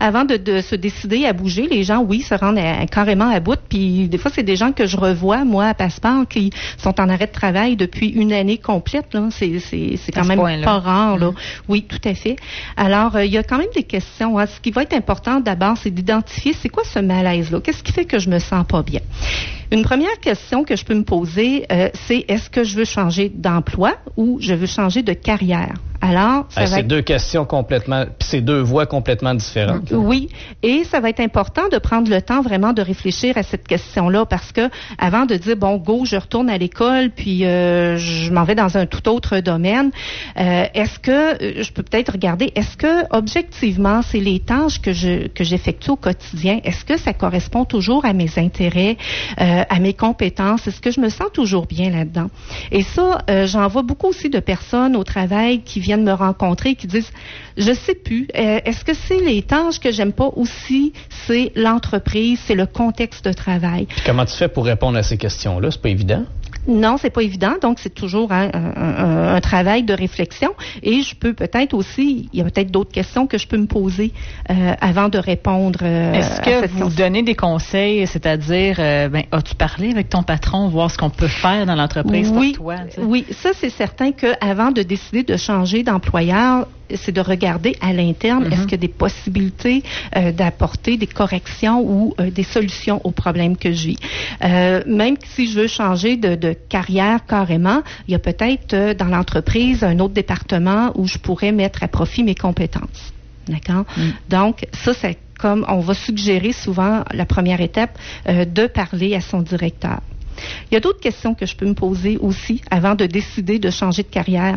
avant de se décider à bouger, les gens, oui, se rendent carrément à bout. Puis des fois, c'est des gens que je revois, moi, à Passeport, qui sont en arrêt de travail depuis une année complète. Là. C'est quand même pas rare. Là. Oui, tout à fait. Alors, il y a quand même des questions. Hein. Ce qui va être important d'abord, c'est d'identifier c'est quoi ce malaise-là? Qu'est-ce qui fait que je me sens pas bien? Une première question que je peux me poser, c'est est-ce que je veux changer d'emploi ou je veux changer de carrière? Alors, c'est deux questions complètement, puis c'est deux voies complètement différentes. Oui, et ça va être important de prendre le temps vraiment de réfléchir à cette question-là parce que avant de dire bon go, je retourne à l'école puis je m'en vais dans un tout autre domaine, est-ce que je peux peut-être regarder est-ce que objectivement c'est les tâches que j'effectue au quotidien, est-ce que ça correspond toujours à mes intérêts, à mes compétences, est-ce que je me sens toujours bien là-dedans? Et ça, j'en vois beaucoup aussi de personnes au travail qui viennent me rencontrer qui disent je sais plus, est-ce que c'est les tâches que j'aime pas ou si c'est l'entreprise, c'est le contexte de travail. Puis comment tu fais pour répondre à ces questions-là? C'est pas évident. Non, c'est pas évident. Donc, c'est toujours un travail de réflexion. Et je peux peut-être aussi, il y a peut-être d'autres questions que je peux me poser avant de répondre Est-ce que vous donnez des conseils, c'est-à-dire, as-tu parlé avec ton patron, voir ce qu'on peut faire dans l'entreprise pour toi? Tu sais? Oui, ça, c'est certain qu'avant de décider de changer d'employeur, c'est de regarder à l'interne, est-ce qu'il y a des possibilités d'apporter des corrections ou des solutions aux problèmes que je vis. Même si je veux changer de carrière carrément, il y a peut-être dans l'entreprise un autre département où je pourrais mettre à profit mes compétences. D'accord? Donc, ça, c'est comme on va suggérer souvent la première étape de parler à son directeur. Il y a d'autres questions que je peux me poser aussi avant de décider de changer de carrière.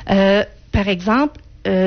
Par exemple,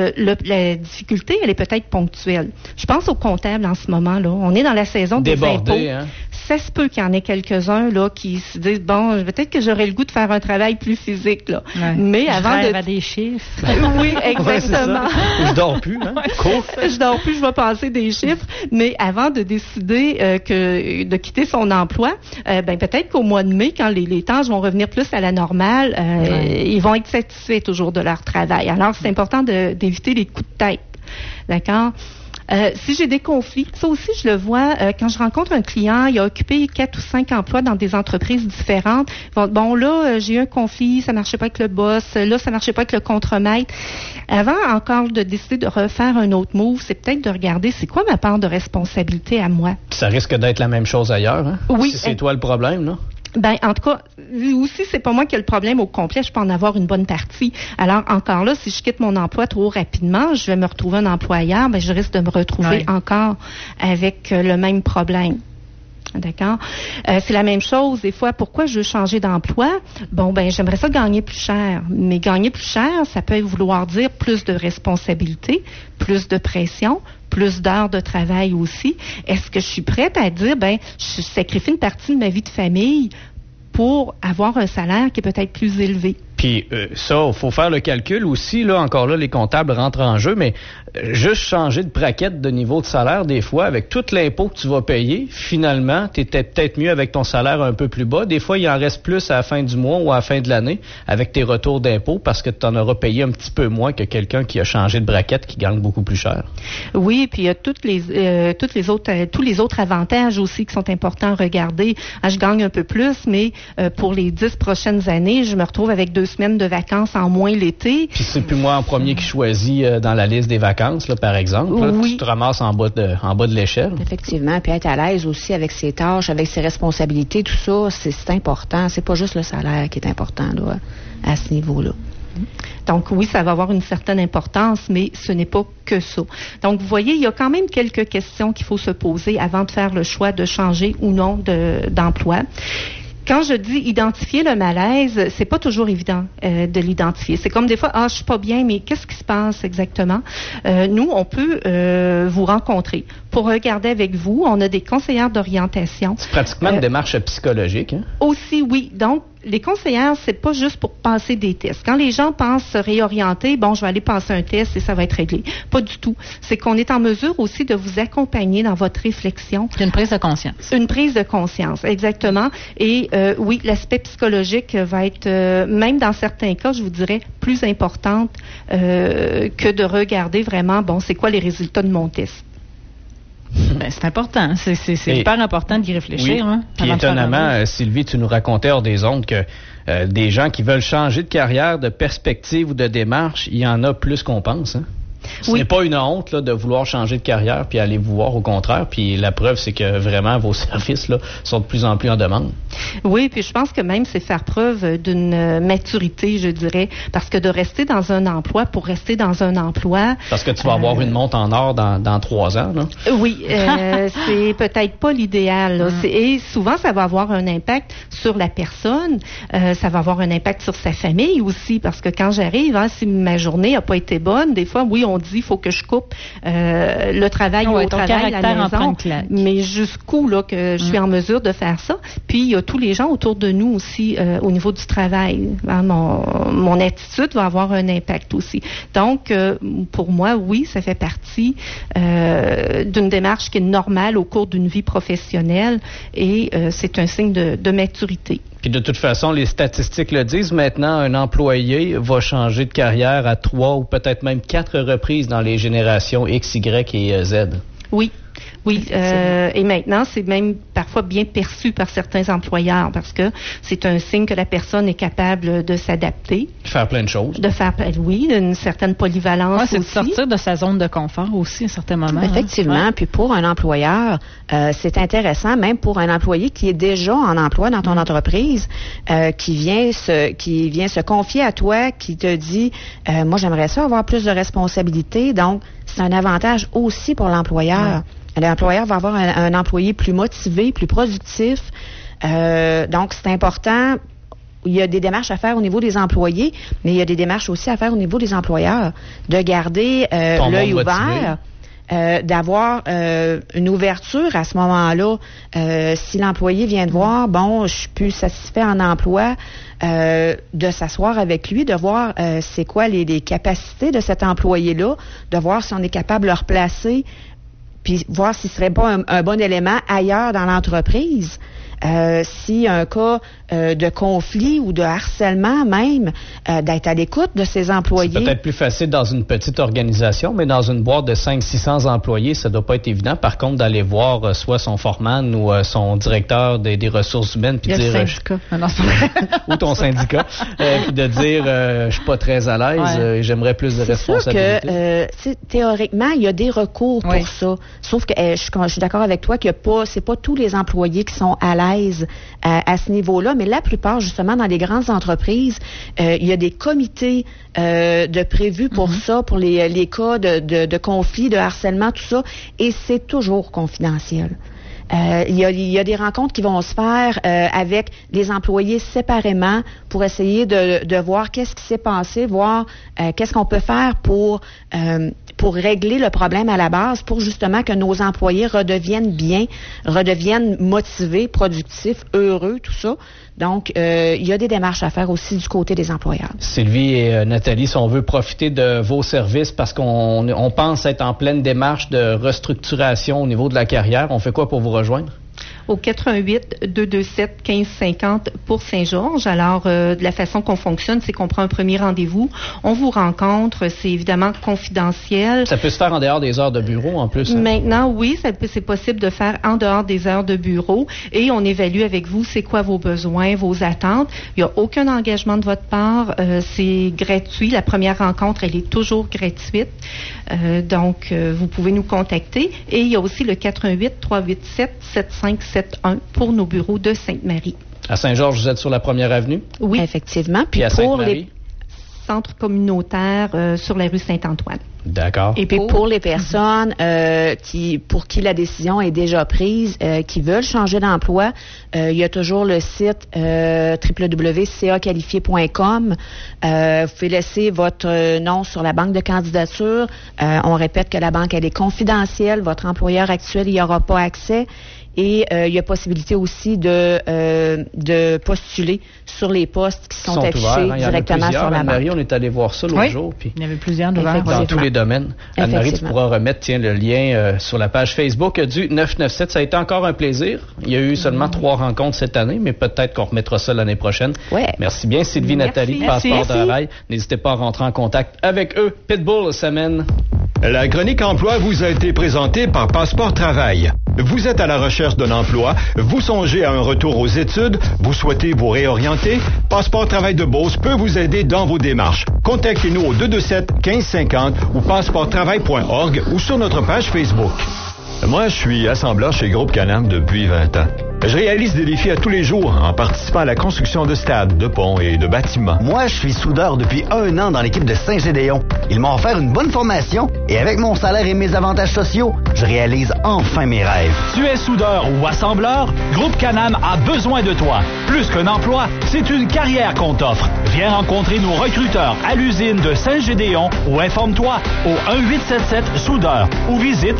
la difficulté, elle est peut-être ponctuelle. Je pense aux comptables en ce moment, là. On est dans la saison des impôts. Hein? Ça se peut qu'il y en ait quelques-uns là qui se disent bon, peut-être que j'aurais le goût de faire un travail plus physique là. Ouais. Mais avant à des chiffres. Oui, exactement. Ouais, je dors plus, hein. Je dors plus, je vais passer des chiffres. Mais avant de décider de quitter son emploi, peut-être qu'au mois de mai, quand les tâches vont revenir plus à la normale, ils vont être satisfaits toujours de leur travail. Alors c'est important d'éviter les coups de tête. D'accord? Si j'ai des conflits, ça aussi, je le vois quand je rencontre un client, il a occupé 4 ou 5 emplois dans des entreprises différentes. Bon, là, j'ai eu un conflit, ça marchait pas avec le boss, là, ça marchait pas avec le contremaître. Avant encore de décider de refaire un autre move, c'est peut-être de regarder c'est quoi ma part de responsabilité à moi. Ça risque d'être la même chose ailleurs, hein? Oui. Si c'est toi le problème, là? En tout cas, aussi, c'est pas moi qui ai le problème au complet, je peux en avoir une bonne partie. Alors, encore là, si je quitte mon emploi trop rapidement, je vais me retrouver un emploi ailleurs, je risque de me retrouver encore avec le même problème. D'accord? C'est la même chose. Des fois, pourquoi je veux changer d'emploi? J'aimerais ça gagner plus cher. Mais gagner plus cher, ça peut vouloir dire plus de responsabilités, plus de pression, plus d'heures de travail aussi. Est-ce que je suis prête à dire, je sacrifie une partie de ma vie de famille pour avoir un salaire qui est peut-être plus élevé? Puis ça, il faut faire le calcul aussi. Là, encore là, les comptables rentrent en jeu, mais juste changer de braquette de niveau de salaire, des fois, avec tout l'impôt que tu vas payer, finalement, tu étais peut-être mieux avec ton salaire un peu plus bas. Des fois, il en reste plus à la fin du mois ou à la fin de l'année avec tes retours d'impôt parce que tu en auras payé un petit peu moins que quelqu'un qui a changé de braquette qui gagne beaucoup plus cher. Oui, puis il y a tous les autres avantages aussi qui sont importants à regarder. Je gagne un peu plus, mais pour les 10 prochaines années, je me retrouve avec 2 semaines de vacances en moins l'été. Puis c'est plus moi en premier qui choisis dans la liste des vacances, là, par exemple. Là, tu te ramasses en bas de l'échelle. Effectivement, puis être à l'aise aussi avec ses tâches, avec ses responsabilités, tout ça, c'est important. C'est pas juste le salaire qui est important là, à ce niveau-là. Donc oui, ça va avoir une certaine importance, mais ce n'est pas que ça. Donc vous voyez, il y a quand même quelques questions qu'il faut se poser avant de faire le choix de changer ou non d'emploi. Quand je dis identifier le malaise, c'est pas toujours évident de l'identifier. C'est comme des fois, je suis pas bien, mais qu'est-ce qui se passe exactement? Nous, on peut vous rencontrer pour regarder avec vous. On a des conseillères d'orientation. C'est pratiquement une démarche psychologique, hein? Aussi, oui. Donc, les conseillères, c'est pas juste pour passer des tests. Quand les gens pensent se réorienter, je vais aller passer un test et ça va être réglé. Pas du tout. C'est qu'on est en mesure aussi de vous accompagner dans votre réflexion. Une prise de conscience. Une prise de conscience, exactement. Et oui, l'aspect psychologique va être, même dans certains cas, je vous dirais, plus importante que de regarder vraiment, c'est quoi les résultats de mon test. Ben, c'est important. C'est hyper important d'y réfléchir. Oui. Hein, puis étonnamment, Sylvie, tu nous racontais hors des ondes que des gens qui veulent changer de carrière, de perspective ou de démarche, il y en a plus qu'on pense. Hein? Ce n'est pas une honte là, de vouloir changer de carrière puis aller vous voir, au contraire. Puis la preuve, c'est que vraiment vos services là, sont de plus en plus en demande. Oui, puis je pense que même c'est faire preuve d'une maturité, je dirais, parce que de rester dans un emploi pour rester dans un emploi... Parce que tu vas avoir une monte en or dans 3 ans, là. Oui, c'est peut-être pas l'idéal. Là. Et souvent, ça va avoir un impact sur la personne, ça va avoir un impact sur sa famille aussi, parce que quand j'arrive, si ma journée n'a pas été bonne, des fois, oui, on dit il faut que je coupe le travail au travail, la maison, mais jusqu'où là que je suis en mesure de faire ça. Puis il y a tous les gens autour de nous aussi au niveau du travail. Mon attitude va avoir un impact aussi. Donc pour moi, oui, ça fait partie d'une démarche qui est normale au cours d'une vie professionnelle et c'est un signe de maturité. Puis de toute façon, les statistiques le disent, maintenant, un employé va changer de carrière à 3 ou peut-être même 4 reprises dans les générations X, Y et Z. Oui. Oui, et maintenant, c'est même parfois bien perçu par certains employeurs parce que c'est un signe que la personne est capable de s'adapter. De faire plein de choses. Oui, une certaine polyvalence aussi. C'est de sortir de sa zone de confort aussi à certains moments. Effectivement, puis pour un employeur, c'est intéressant, même pour un employé qui est déjà en emploi dans ton entreprise, qui vient se confier à toi, qui te dit, moi j'aimerais ça avoir plus de responsabilités, donc c'est un avantage aussi pour l'employeur. L'employeur va avoir un employé plus motivé, plus productif. Donc, c'est important. Il y a des démarches à faire au niveau des employés, mais il y a des démarches aussi à faire au niveau des employeurs. De garder l'œil ouvert, d'avoir une ouverture à ce moment-là. Si l'employé vient de voir, bon, je suis plus satisfait en emploi, de s'asseoir avec lui, de voir c'est quoi les capacités de cet employé-là, de voir si on est capable de le replacer, puis voir s'il ne serait pas un bon élément ailleurs dans l'entreprise. Si un cas de conflit ou de harcèlement même, d'être à l'écoute de ses employés. C'est peut-être plus facile dans une petite organisation, mais dans une boîte de 500-600 employés, ça ne doit pas être évident. Par contre, d'aller voir soit son foreman ou son directeur des ressources humaines, puis dire... syndicat. ou ton syndicat, puis de dire, je suis pas très à l'aise, j'aimerais plus de responsabilités. C'est sûr que, théoriquement, il y a des recours pour ça. Sauf que je suis d'accord avec toi que c'est pas tous les employés qui sont à l'aise à ce niveau-là, mais la plupart, justement, dans les grandes entreprises, il y a des comités de prévus pour ça, pour les cas de conflit, de harcèlement, tout ça, et c'est toujours confidentiel. Il y a des rencontres qui vont se faire avec les employés séparément pour essayer de voir qu'est-ce qui s'est passé, voir qu'est-ce qu'on peut faire pour régler le problème à la base, pour justement que nos employés redeviennent bien, redeviennent motivés, productifs, heureux, tout ça. Donc, il y a des démarches à faire aussi du côté des employeurs. Sylvie et Nathalie, si on veut profiter de vos services parce qu'on pense être en pleine démarche de restructuration au niveau de la carrière, on fait quoi pour vous rejoindre? Au 88-227-1550 pour Saint-Georges. Alors, de la façon qu'on fonctionne, c'est qu'on prend un premier rendez-vous, on vous rencontre, c'est évidemment confidentiel. Ça peut se faire en dehors des heures de bureau, en plus. Hein? Maintenant, oui, c'est possible de faire en dehors des heures de bureau et on évalue avec vous c'est quoi vos besoins, vos attentes. Il n'y a aucun engagement de votre part, c'est gratuit. La première rencontre, elle est toujours gratuite. Donc, vous pouvez nous contacter. Et il y a aussi le 88-387-7571 pour nos bureaux de Sainte-Marie. À Saint-Georges, vous êtes sur la première avenue? Oui, effectivement. Puis à pour Sainte-Marie? Centre communautaire sur la rue Saint-Antoine. D'accord. Et puis pour les personnes pour qui la décision est déjà prise, qui veulent changer d'emploi, il y a toujours le site www.caqualifié.com. Vous pouvez laisser votre nom sur la banque de candidature. On répète que la banque, elle est confidentielle. Votre employeur actuel, il n'y aura pas accès. Et il y a possibilité aussi de postuler sur les postes qui sont affichés directement sur la banque. Anne-Marie, on est allé voir ça l'autre jour. Puis il y avait plusieurs ouverts. Dans tous les domaines. Anne-Marie, tu pourras remettre le lien sur la page Facebook du 997. Ça a été encore un plaisir. Il y a eu seulement 3 rencontres cette année, mais peut-être qu'on remettra ça l'année prochaine. Ouais. Merci bien, Sylvie, Nathalie, Passeport de rail. N'hésitez pas à rentrer en contact avec eux. Pitbull, ça mène. La chronique emploi vous a été présentée par Passeport Travail. Vous êtes à la recherche d'un emploi, vous songez à un retour aux études, vous souhaitez vous réorienter, Passeport Travail de Beauce peut vous aider dans vos démarches. Contactez-nous au 227-1550 ou passeporttravail.org ou sur notre page Facebook. Moi, je suis assembleur chez Groupe Can-Am depuis 20 ans. Je réalise des défis à tous les jours en participant à la construction de stades, de ponts et de bâtiments. Moi, je suis soudeur depuis 1 an dans l'équipe de Saint-Gédéon. Ils m'ont offert une bonne formation et avec mon salaire et mes avantages sociaux, je réalise enfin mes rêves. Tu es soudeur ou assembleur? Groupe Can-Am a besoin de toi. Plus qu'un emploi, c'est une carrière qu'on t'offre. Viens rencontrer nos recruteurs à l'usine de Saint-Gédéon ou informe-toi au 1-877-soudeur ou visite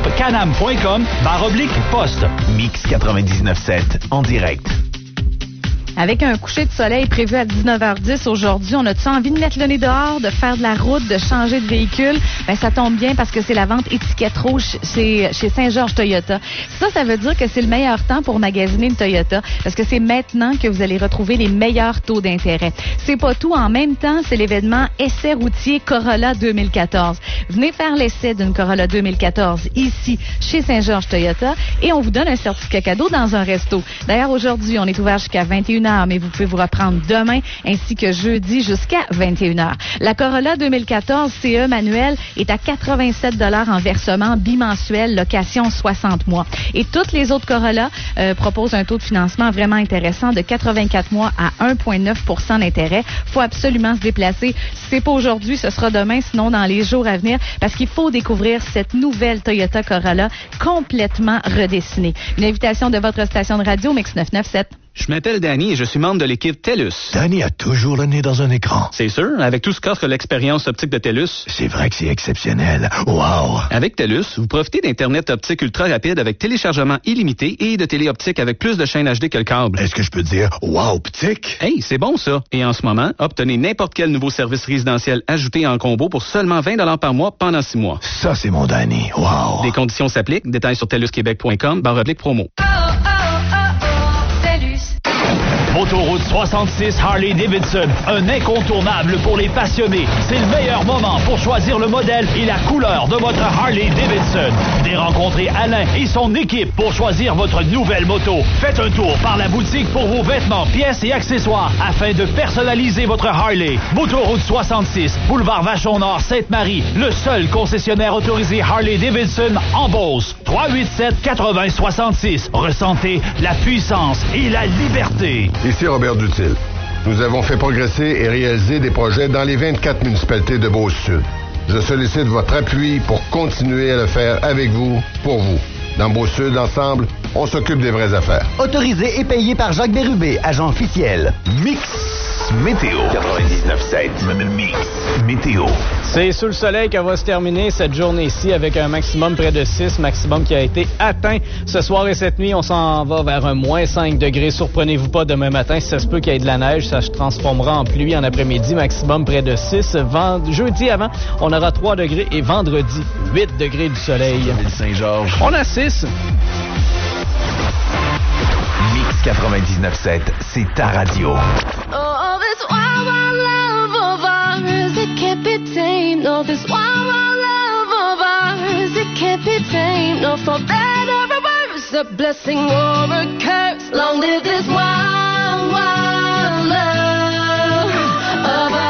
groupecanam.com/poste. Mix 99.7 en direct. Avec un coucher de soleil prévu à 19h10 aujourd'hui, on a-tu envie de mettre le nez dehors, de faire de la route, de changer de véhicule? Ben, ça tombe bien parce que c'est la vente étiquette rouge chez Saint-Georges Toyota. Ça veut dire que c'est le meilleur temps pour magasiner une Toyota parce que c'est maintenant que vous allez retrouver les meilleurs taux d'intérêt. C'est pas tout. En même temps, c'est l'événement Essai routier Corolla 2014. Venez faire l'essai d'une Corolla 2014 ici, chez Saint-Georges Toyota et on vous donne un certificat cadeau dans un resto. D'ailleurs, aujourd'hui, on est ouvert jusqu'à 21h. Mais vous pouvez vous reprendre demain ainsi que jeudi jusqu'à 21h. La Corolla 2014 CE manuel est à 87 $ en versement bimensuel, location 60 mois. Et toutes les autres Corolla proposent un taux de financement vraiment intéressant de 84 mois à 1,9 % d'intérêt. Faut absolument se déplacer. Si c'est pas aujourd'hui, ce sera demain, sinon dans les jours à venir, parce qu'il faut découvrir cette nouvelle Toyota Corolla complètement redessinée. Une invitation de votre station de radio Mix 997. Je m'appelle Danny et je suis membre de l'équipe TELUS. Danny a toujours le nez dans un écran. C'est sûr, avec tout ce qu'offre l'expérience optique de TELUS. C'est vrai que c'est exceptionnel. Wow! Avec TELUS, vous profitez d'Internet optique ultra rapide avec téléchargement illimité et de télé optique avec plus de chaînes HD que le câble. Est-ce que je peux dire wow, optique? Hey, c'est bon ça! Et en ce moment, obtenez n'importe quel nouveau service résidentiel ajouté en combo pour seulement 20 $ par mois pendant 6 mois. Ça, c'est mon Danny. Wow! Des conditions s'appliquent. Détails sur telusquebec.com/promo. Autoroute 66 Harley-Davidson, un incontournable pour les passionnés. C'est le meilleur moment pour choisir le modèle et la couleur de votre Harley-Davidson. Venez rencontrer Alain et son équipe pour choisir votre nouvelle moto. Faites un tour par la boutique pour vos vêtements, pièces et accessoires afin de personnaliser votre Harley. Autoroute 66, boulevard Vachon-Nord, Sainte-Marie, le seul concessionnaire autorisé Harley-Davidson en Beauce. 387-8066. Ressentez la puissance et la liberté. Ici Robert Dutil. Nous avons fait progresser et réaliser des projets dans les 24 municipalités de Beauce-Sud. Je sollicite votre appui pour continuer à le faire avec vous, pour vous. Dans Beauce-Sud, ensemble, on s'occupe des vraies affaires. Autorisé et payé par Jacques Bérubé, agent officiel. Mix Météo 99.7. Mix Météo. C'est sous le soleil qu'elle va se terminer cette journée-ci avec un maximum près de 6, maximum qui a été atteint ce soir et cette nuit. On s'en va vers un moins 5 degrés. Surprenez-vous pas demain matin. Si ça se peut qu'il y ait de la neige, ça se transformera en pluie en après-midi, maximum près de 6. Jeudi avant, on aura 3 degrés et vendredi, 8 degrés du soleil. Saint-Georges. On a 6. Mix 99.7, c'est ta radio. Oh, this wild, wild love of ours, it can't be tamed. No, this wild, wild love of ours, it can't be tamed. No, for better or worse, a blessing or a curse. Long live this wild, wild love of ours.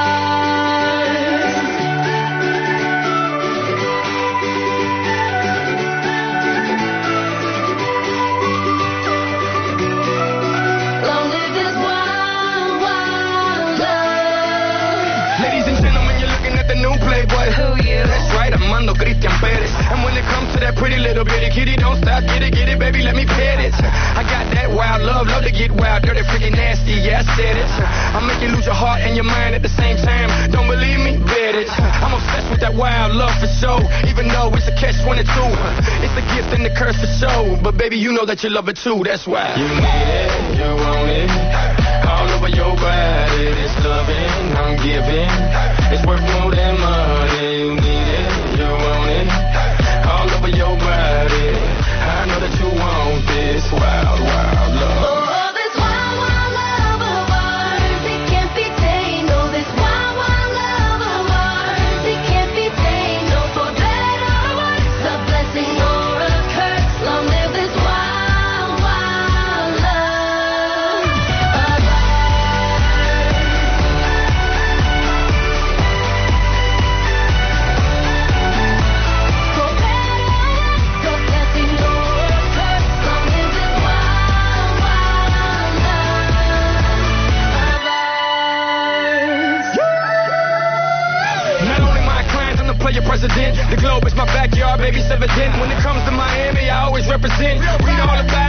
Playboy. Who you? That's right, Armando Christian Perez. And when it comes to that pretty little bitty kitty, don't stop, get it, baby, let me pet it. I got that wild love to get wild, dirty, freaky, nasty, yeah, I said it. I make you lose your heart and your mind at the same time. Don't believe me? Bet it. I'm obsessed with that wild love for sure, even though it's a catch-22. It's a gift and a curse for sure, but baby, you know that you love it too, that's why. You need it, you want it, all over your body, this loving I'm giving. It's worth more than money. You need it, you want it, all over your body. I know that you want this wild, wild love. Oh, this wild, wild love of ours, it can't be tamed. Oh, this wild, wild love of ours, it can't be tamed. No, for better play your president. The globe is my backyard, baby, it's evident. When it comes to Miami, I always represent. Read all about